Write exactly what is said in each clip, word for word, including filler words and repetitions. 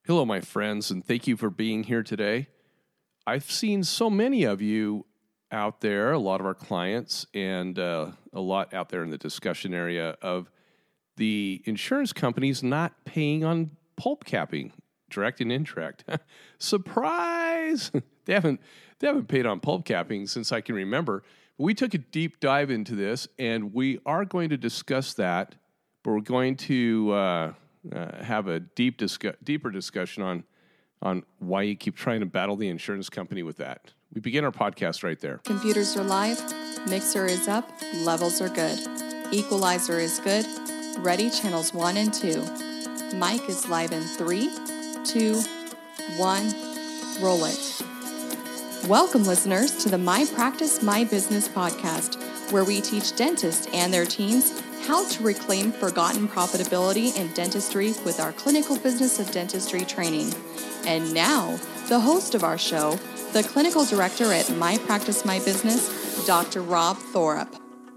Hello, my friends, and thank you for being here today. I've seen so many of you out there, a lot of our clients, and uh, a lot out there in the discussion area of the insurance companies not paying on pulp capping, direct and indirect. Surprise! they haven't they haven't paid on pulp capping since I can remember. We took a deep dive into this, and we are going to discuss that, but we're going to uh, uh, have a deep discu- deeper discussion on on why you keep trying to battle the insurance company with that. We begin our podcast right there. Computers are live, mixer is up, levels are good, equalizer is good, ready channels one and two. Mic is live in three, two, one, roll it. Welcome, listeners, to the My Practice, My Business podcast, where we teach dentists and their teams how to reclaim forgotten profitability in dentistry with our clinical business of dentistry training. And now, the host of our show, the clinical director at My Practice, My Business, Doctor Rob Thorup.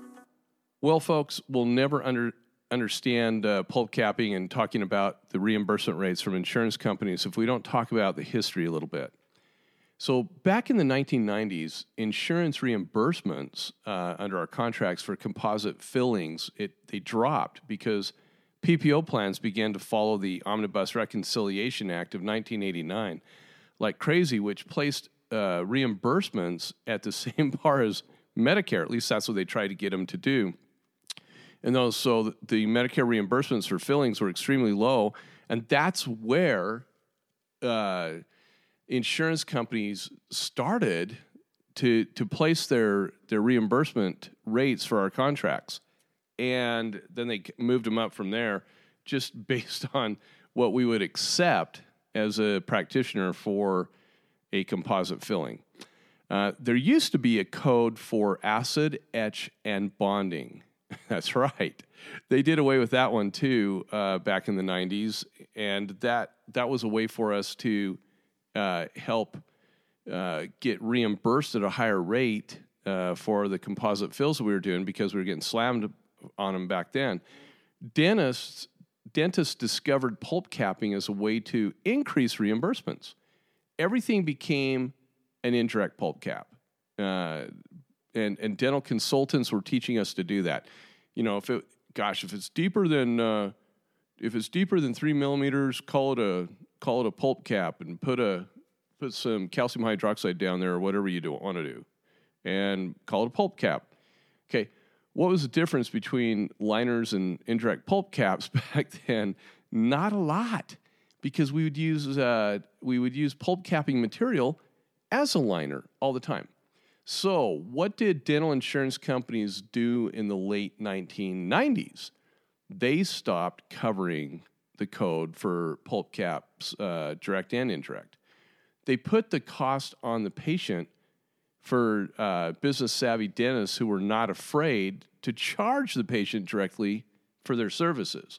Well, folks, we'll never under, understand uh, pulp capping and talking about the reimbursement rates from insurance companies if we don't talk about the history a little bit. So back in the nineteen nineties, insurance reimbursements uh, under our contracts for composite fillings, it they dropped because P P O plans began to follow the Omnibus Reconciliation Act of nineteen eighty-nine like crazy, which placed uh, reimbursements at the same par as Medicare. At least that's what they tried to get them to do. And those, so the Medicare reimbursements for fillings were extremely low, and that's where uh, insurance companies started to to place their their reimbursement rates for our contracts. And then they moved them up from there just based on what we would accept as a practitioner for a composite filling. Uh, there used to be a code for acid, etch, and bonding. That's right. They did away with that one too uh, back in the nineties, and that that was a way for us to uh, help uh, get reimbursed at a higher rate uh, for the composite fills that we were doing because we were getting slammed on them back then. Dentists dentists discovered pulp capping as a way to increase reimbursements. Everything became an indirect pulp cap, uh, and and dental consultants were teaching us to do that. You know, if it, gosh, if it's deeper than uh, if it's deeper than three millimeters, call it a call it a pulp cap and put a put some calcium hydroxide down there or whatever you do want to do, and call it a pulp cap. Okay. What was the difference between liners and indirect pulp caps back then? Not a lot, because we would use uh, we would use pulp capping material as a liner all the time. So what did dental insurance companies do in the late nineteen nineties? They stopped covering the code for pulp caps, uh, direct and indirect. They put the cost on the patient for uh, business-savvy dentists who were not afraid to charge the patient directly for their services.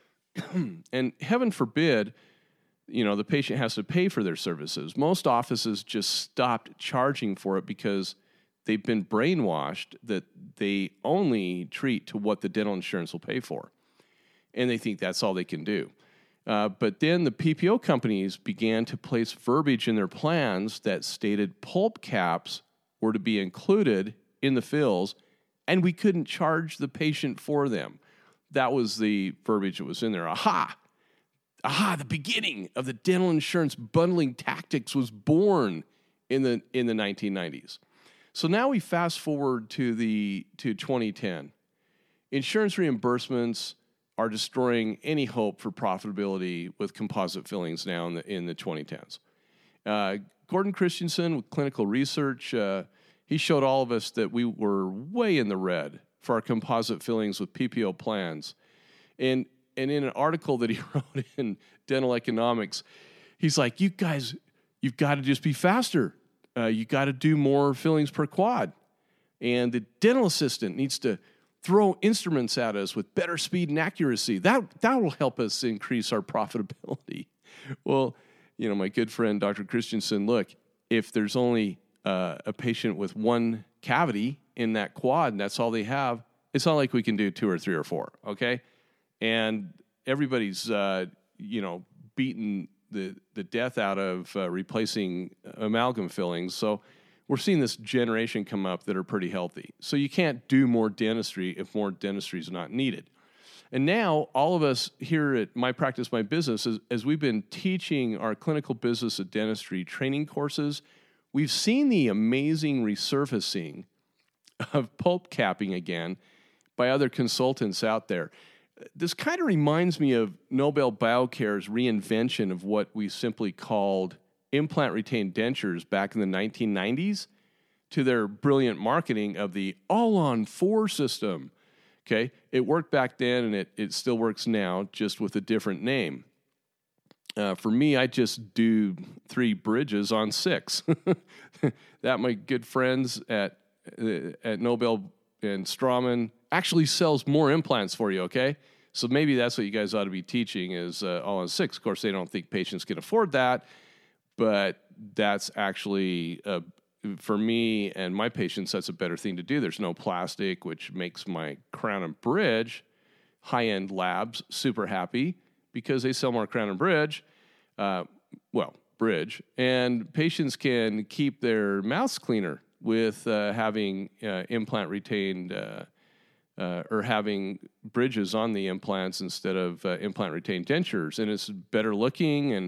And heaven forbid, you know, the patient has to pay for their services. Most offices just stopped charging for it because they've been brainwashed that they only treat to what the dental insurance will pay for. And they think that's all they can do. Uh, but then the P P O companies began to place verbiage in their plans that stated pulp caps were to be included in the fills, and we couldn't charge the patient for them. That was the verbiage that was in there. Aha! Aha! The beginning of the dental insurance bundling tactics was born in the in the nineteen nineties. So now we fast forward to the to twenty ten. Insurance reimbursements are destroying any hope for profitability with composite fillings now in the in the twenty tens. Uh, Gordon Christensen with Clinical Research, uh, he showed all of us that we were way in the red for our composite fillings with P P O plans. And and in an article that he wrote in Dental Economics, he's like, you guys, you've got to just be faster. Uh, you got to do more fillings per quad. And the dental assistant needs to throw instruments at us with better speed and accuracy. That that will help us increase our profitability. Well, you know, my good friend, Doctor Christensen, look, if there's only uh, a patient with one cavity in that quad and that's all they have, it's not like we can do two or three or four, okay? And everybody's, uh, you know, beating the, the death out of uh, replacing amalgam fillings. So we're seeing this generation come up that are pretty healthy. So you can't do more dentistry if more dentistry is not needed. And now all of us here at My Practice, My Business, as, as we've been teaching our clinical business of dentistry training courses, we've seen the amazing resurfacing of pulp capping again by other consultants out there. This kind of reminds me of Nobel Biocare's reinvention of what we simply called implant retained dentures back in the nineteen nineties to their brilliant marketing of the all-on four system. Okay, it worked back then and it, it still works now, just with a different name. Uh, for me, I just do three bridges on six. That my good friends at uh, at Nobel and Straumann actually sells more implants for you, okay? So maybe that's what you guys ought to be teaching is uh, all on six. Of course, they don't think patients can afford that, but that's actually, uh, for me and my patients, that's a better thing to do. There's no plastic, which makes my Crown and Bridge high-end labs super happy because they sell more Crown and Bridge, uh, well, Bridge, and patients can keep their mouths cleaner with uh, having uh, implant retained uh, uh, or having bridges on the implants instead of uh, implant retained dentures. And it's better looking and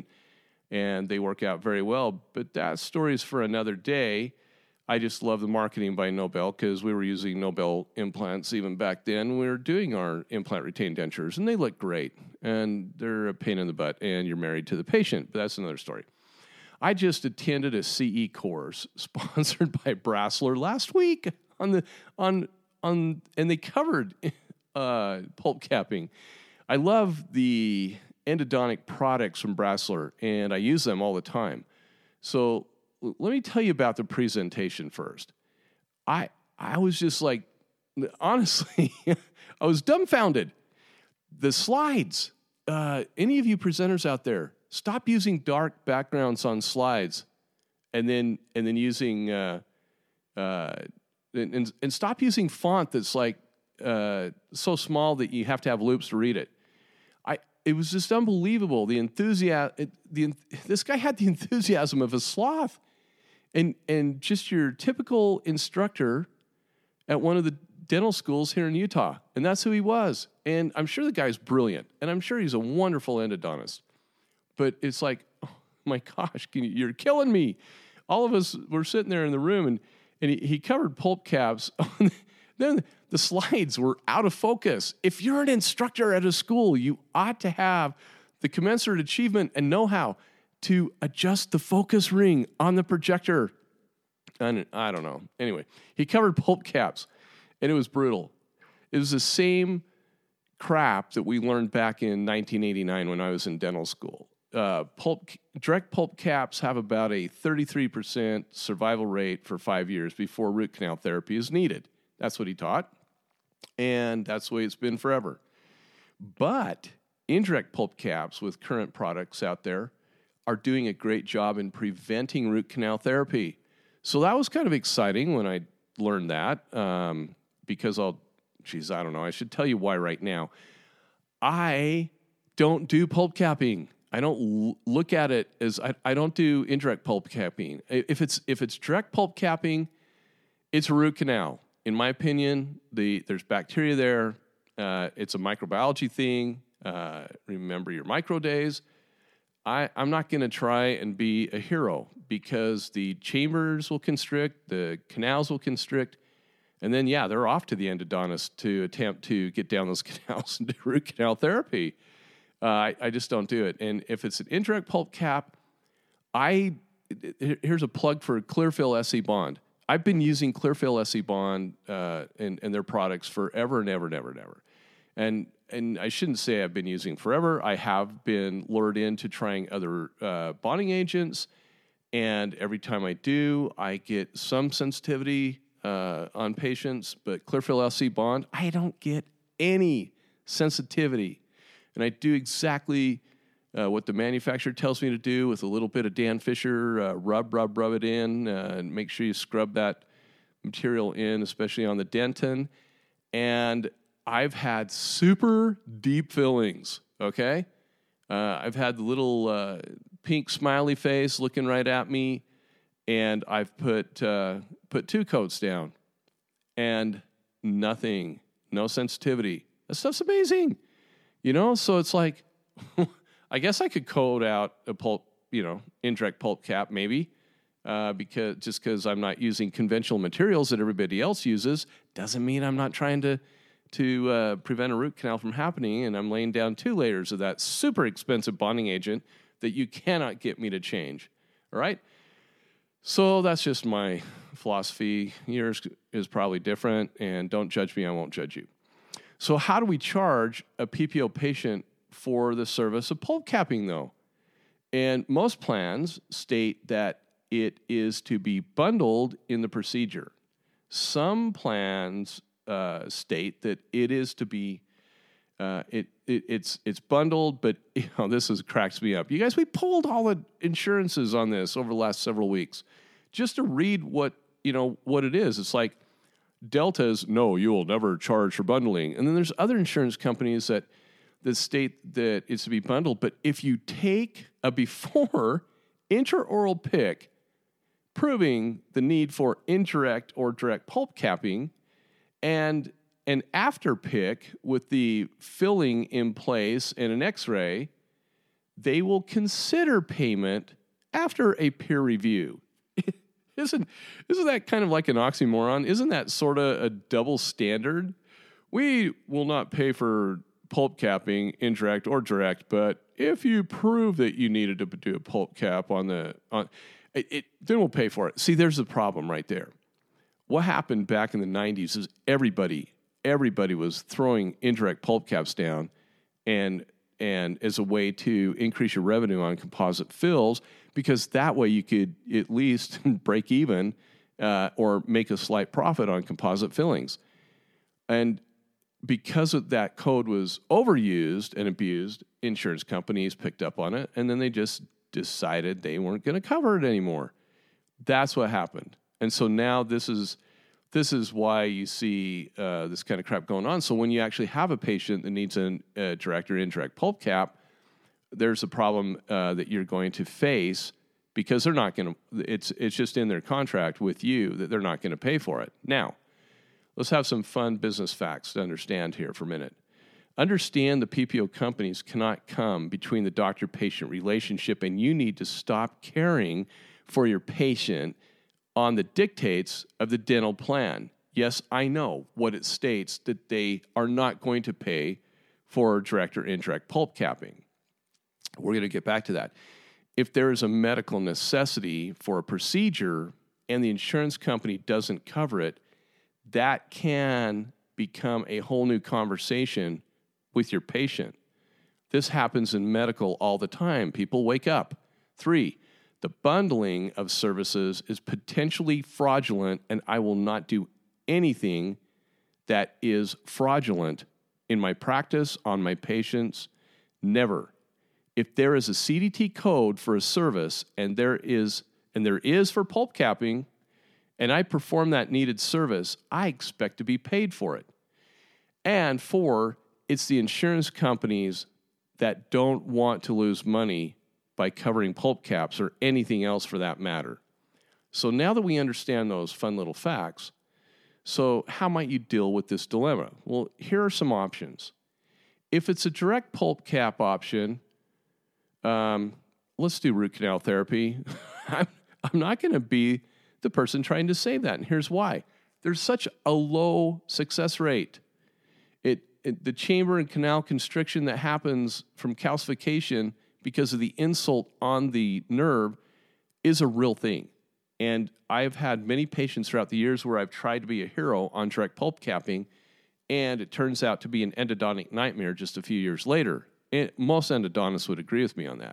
and they work out very well. But that story is for another day. I just love the marketing by Nobel because we were using Nobel implants even back then. We were doing our implant retained dentures, and they look great. And they're a pain in the butt, and you're married to the patient. But that's another story. I just attended a C E course sponsored by Brasseler last week on the on on, and they covered uh, pulp capping. I love the endodontic products from Brasseler, and I use them all the time. So l- let me tell you about the presentation first. I I was just like, honestly, I was dumbfounded. The slides. Uh, any of you presenters out there, stop using dark backgrounds on slides, and then and then using uh, uh, and and stop using font that's like uh, so small that you have to have loops to read it. I it was just unbelievable. The enthusiasm. The this guy had the enthusiasm of a sloth, and and just your typical instructor at one of the dental schools here in Utah, and that's who he was. And I'm sure the guy's brilliant, and I'm sure he's a wonderful endodontist. But it's like, oh my gosh, can you, you're killing me. All of us were sitting there in the room, and, and he, he covered pulp caps. Then the slides were out of focus. If you're an instructor at a school, you ought to have the commensurate achievement and know-how to adjust the focus ring on the projector. And I don't know. Anyway, he covered pulp caps, and it was brutal. It was the same crap that we learned back in nineteen eighty-nine when I was in dental school. Uh, pulp, direct pulp caps have about a thirty-three percent survival rate for five years before root canal therapy is needed. That's what he taught, and that's the way it's been forever. But indirect pulp caps with current products out there are doing a great job in preventing root canal therapy. So that was kind of exciting when I learned that, um, because I'll, geez, I don't know, I should tell you why right now. I don't do pulp capping. I don't l- look at it as, I, I don't do indirect pulp capping. If it's if it's direct pulp capping, it's a root canal. In my opinion, the there's bacteria there. Uh, it's a microbiology thing. Uh, remember your micro days. I, I'm not going to try and be a hero because the chambers will constrict, the canals will constrict, and then, yeah, they're off to the endodontist to attempt to get down those canals and do root canal therapy. Uh, I, I just don't do it. And if it's an indirect pulp cap, I here's a plug for Clearfill S E Bond. I've been using Clearfill S E Bond uh, and, and their products forever and ever and ever and ever. And and I shouldn't say I've been using forever. I have been lured into trying other uh, bonding agents, and every time I do, I get some sensitivity uh, on patients. But Clearfill S E Bond, I don't get any sensitivity. And I do exactly uh, what the manufacturer tells me to do with a little bit of Dan Fisher, uh, rub, rub, rub it in, uh, and make sure you scrub that material in, especially on the dentin. And I've had super deep fillings, okay? Uh, I've had the little uh, pink smiley face looking right at me, and I've put uh, put two coats down, and nothing, no sensitivity. That stuff's amazing, you know. So it's like, I guess I could code out a pulp, you know, indirect pulp cap maybe, uh, because just because I'm not using conventional materials that everybody else uses doesn't mean I'm not trying to to uh, prevent a root canal from happening. And I'm laying down two layers of that super expensive bonding agent that you cannot get me to change. All right. So that's just my philosophy. Yours is probably different, and don't judge me. I won't judge you. So how do we charge a P P O patient for the service of pulp capping, though? And most plans state that it is to be bundled in the procedure. Some plans uh, state that it is to be uh, it, it it's it's bundled, but you know, this is cracks me up. You guys, we pulled all the insurances on this over the last several weeks just to read what you know what it is. It's like Delta's, no, you will never charge for bundling, and then there's other insurance companies that that state that it's to be bundled. But if you take a before intraoral pick proving the need for indirect or direct pulp capping, and an after pick with the filling in place and an x-ray, they will consider payment after a peer review. isn't, isn't that kind of like an oxymoron? Isn't that sort of a double standard? We will not pay for pulp capping, indirect or direct, but if you prove that you needed to do a pulp cap on the, on it, it then we'll pay for it. See, there's the problem right there. What happened back in the nineties is everybody, everybody was throwing indirect pulp caps down, and and as a way to increase your revenue on composite fills, because that way you could at least break even uh, or make a slight profit on composite fillings. And because of that code was overused and abused, insurance companies picked up on it, and then they just decided they weren't going to cover it anymore. That's what happened. And so now this is this is why you see uh, this kind of crap going on. So when you actually have a patient that needs a uh, direct or indirect pulp cap, there's a problem uh, that you're going to face because they're not going to. It's it's just in their contract with you that they're not going to pay for it. Now, let's have some fun business facts to understand here for a minute. Understand the P P O companies cannot come between the doctor-patient relationship, and you need to stop caring for your patient on the dictates of the dental plan. Yes, I know what it states, that they are not going to pay for direct or indirect pulp capping. We're going to get back to that. If there is a medical necessity for a procedure and the insurance company doesn't cover it, that can become a whole new conversation with your patient. This happens in medical all the time. People wake up. Three, the bundling of services is potentially fraudulent, and I will not do anything that is fraudulent in my practice on my patients. Never. If there is a C D T code for a service, and there is and there is for pulp capping, and I perform that needed service, I expect to be paid for it. And four, it's the insurance companies that don't want to lose money by covering pulp caps or anything else for that matter. So now that we understand those fun little facts, so how might you deal with this dilemma? Well, here are some options. If it's a direct pulp cap option, um, let's do root canal therapy. I'm, I'm not going to be the person trying to save that, and here's why. There's such a low success rate. It, it the chamber and canal constriction that happens from calcification because of the insult on the nerve is a real thing. And I've had many patients throughout the years where I've tried to be a hero on direct pulp capping, and it turns out to be an endodontic nightmare just a few years later. And most endodontists would agree with me on that.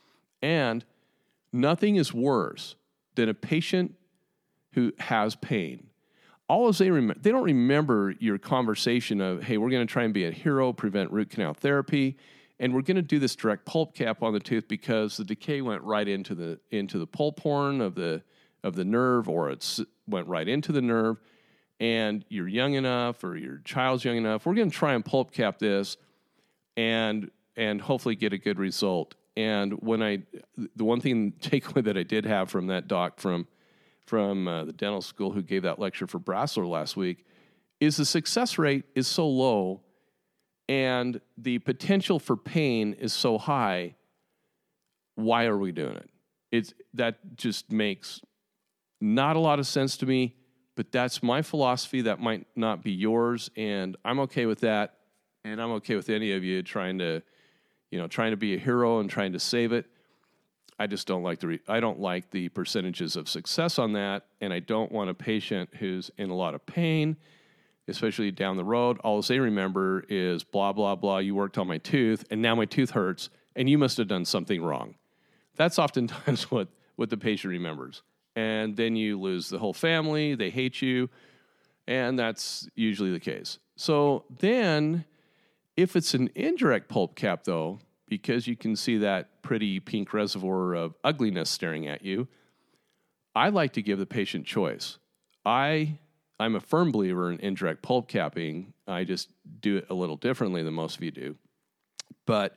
And nothing is worse than a patient who has pain. All as they remember, they don't remember your conversation of, hey, we're going to try and be a hero, prevent root canal therapy, and we're going to do this direct pulp cap on the tooth because the decay went right into the into the pulp horn of the of the nerve, or it went right into the nerve, and you're young enough, or your child's young enough. We're going to try and pulp cap this, and and hopefully get a good result. And when I, the one thing takeaway that I did have from that doc from from uh, the dental school who gave that lecture for Brasseler last week is the success rate is so low and the potential for pain is so high. Why are we doing it? It's that just makes not a lot of sense to me, but that's my philosophy. That might not be yours, and I'm okay with that. And I'm okay with any of you trying to, you know, trying to be a hero and trying to save it. I just don't like the re- I don't like the percentages of success on that, and I don't want a patient who's in a lot of pain, especially down the road. All they remember is blah blah blah. You worked on my tooth, and now my tooth hurts, and you must have done something wrong. That's oftentimes what what the patient remembers, and then you lose the whole family. They hate you, and that's usually the case. So then, if it's an indirect pulp cap, though, because you can see that pretty pink reservoir of ugliness staring at you, I like to give the patient choice. I, I'm a firm believer in indirect pulp capping. I just do it a little differently than most of you do. But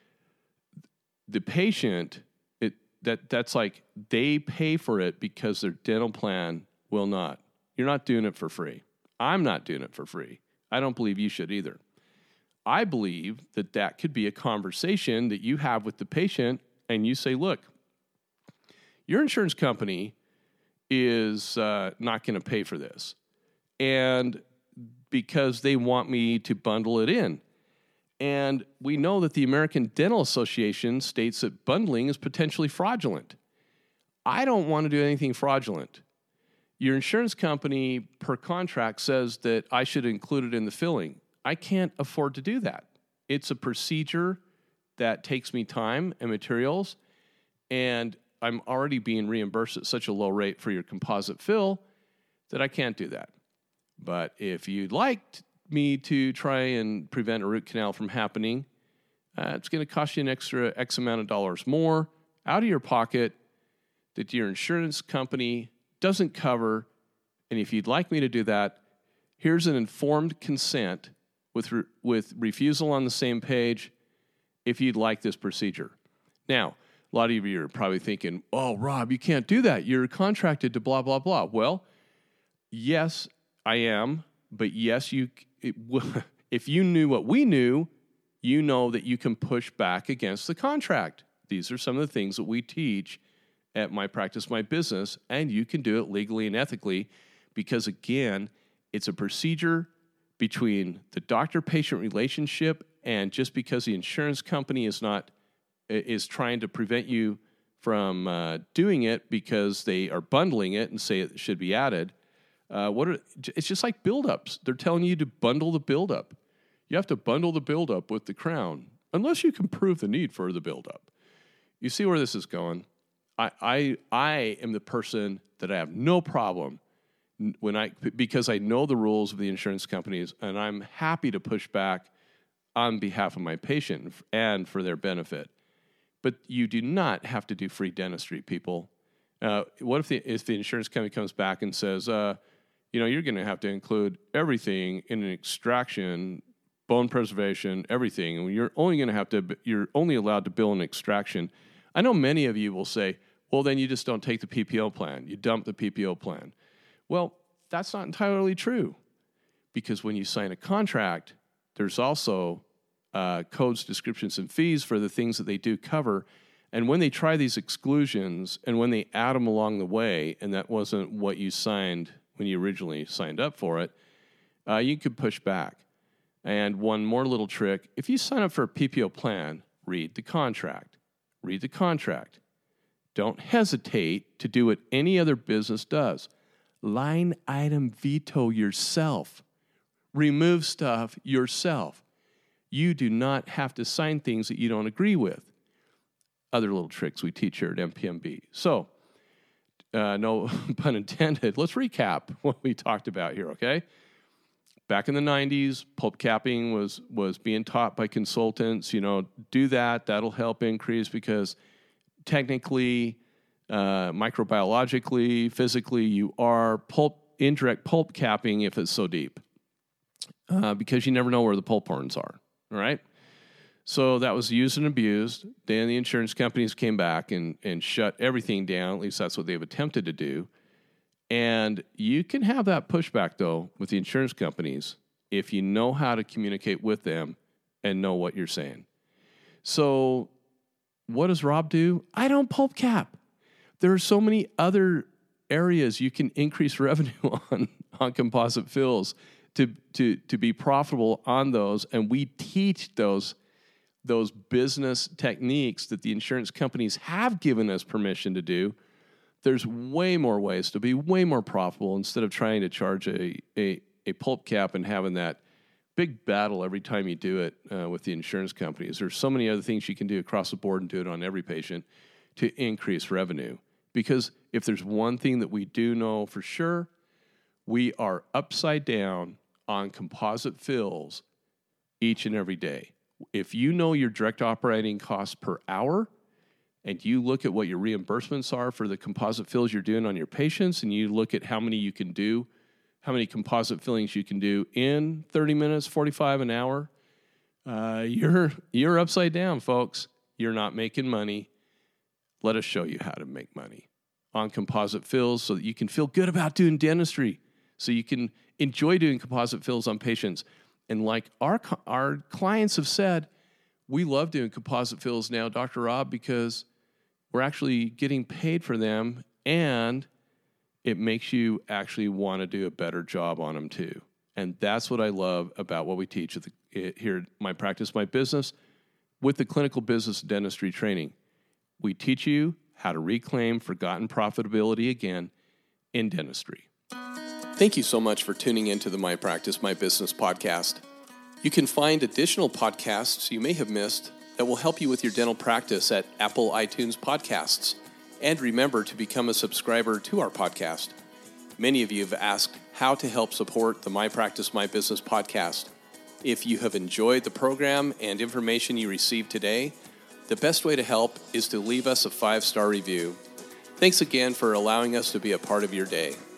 the patient, it that that's like they pay for it because their dental plan will not. You're not doing it for free. I'm not doing it for free. I don't believe you should either. I believe that that could be a conversation that you have with the patient and you say, look, your insurance company is uh, not going to pay for this. And because they want me to bundle it in. And we know that the American Dental Association states that bundling is potentially fraudulent. I don't want to do anything fraudulent. Your insurance company per contract says that I should include it in the filling. I can't afford to do that. It's a procedure that takes me time and materials, and I'm already being reimbursed at such a low rate for your composite fill that I can't do that. But if you'd like me to try and prevent a root canal from happening, uh, it's going to cost you an extra X amount of dollars more out of your pocket that your insurance company doesn't cover. And if you'd like me to do that, here's an informed consent with re- with refusal on the same page if you'd like this procedure. Now, a lot of you are probably thinking, oh, Rob, you can't do that. You're contracted to blah, blah, blah. Well, yes, I am. But yes, you. It, if you knew what we knew, you know that you can push back against the contract. These are some of the things that we teach at My Practice, My Business, and you can do it legally and ethically because, again, it's a procedure between the doctor-patient relationship, and just because the insurance company is not is trying to prevent you from uh, doing it because they are bundling it and say it should be added. Uh, what are, it's just like buildups. They're telling you to bundle the buildup. You have to bundle the buildup with the crown, unless you can prove the need for the buildup. You see where this is going? I I I am the person that I have no problem when I because I know the rules of the insurance companies, and I'm happy to push back on behalf of my patient and for their benefit. But you do not have to do free dentistry, people. Uh, what if the if the insurance company comes back and says, uh, you know, you're going to have to include everything in an extraction, bone preservation, everything, and you're only going to have to you're only allowed to bill an extraction. I know many of you will say, well, then you just don't take the P P O plan. You dump the P P O plan. Well, that's not entirely true, because when you sign a contract, there's also uh, codes, descriptions, and fees for the things that they do cover. And when they try these exclusions and when they add them along the way, and that wasn't what you signed when you originally signed up for it, uh, you could push back. And one more little trick, if you sign up for a P P O plan, read the contract. Read the contract. Don't hesitate to do what any other business does. Line item veto yourself. Remove stuff yourself. You do not have to sign things that you don't agree with. Other little tricks we teach here at M P M B. So, uh, no pun intended, let's recap what we talked about here, okay? Back in the nineties, pulp capping was was being taught by consultants. You know, do that. That'll help increase because technically, uh, microbiologically, physically, you are pulp indirect pulp capping if it's so deep uh, because you never know where the pulp horns are, all right? So that was used and abused. Then the insurance companies came back and, and shut everything down. At least that's what they've attempted to do. And you can have that pushback, though, with the insurance companies if you know how to communicate with them and know what you're saying. So what does Rob do? I don't pulp cap. There are so many other areas you can increase revenue on, on composite fills to, to, to be profitable on those. And we teach those those business techniques that the insurance companies have given us permission to do. There's way more ways to be way more profitable instead of trying to charge a, a, a pulp cap and having that big battle every time you do it uh, with the insurance companies. There's so many other things you can do across the board and do it on every patient to increase revenue. Because if there's one thing that we do know for sure, we are upside down on composite fills each and every day. If you know your direct operating costs per hour and you look at what your reimbursements are for the composite fills you're doing on your patients and you look at how many you can do, how many composite fillings you can do in thirty minutes, forty-five, an hour, uh, you're, you're upside down, folks. You're not making money. Let us show you how to make money on composite fills so that you can feel good about doing dentistry, so you can enjoy doing composite fills on patients. And like our our clients have said, we love doing composite fills now, Doctor Rob, because we're actually getting paid for them, and it makes you actually want to do a better job on them too. And that's what I love about what we teach at the, here at My Practice, My Business with the clinical business dentistry training. We teach you how to reclaim forgotten profitability again in dentistry. Thank you so much for tuning into the My Practice, My Business podcast. You can find additional podcasts you may have missed that will help you with your dental practice at Apple iTunes Podcasts. And remember to become a subscriber to our podcast. Many of you have asked how to help support the My Practice, My Business podcast. If you have enjoyed the program and information you received today, the best way to help is to leave us a five-star review. Thanks again for allowing us to be a part of your day.